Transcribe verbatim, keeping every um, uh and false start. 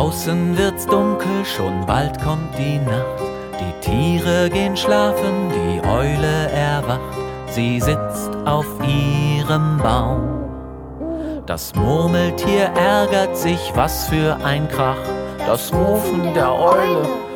Draußen wird's dunkel, schon bald kommt die Nacht. Die Tiere gehen schlafen, die Eule erwacht. Sie sitzt auf ihrem Baum. Das Murmeltier ärgert sich, was für ein Krach. Das Rufen der Eule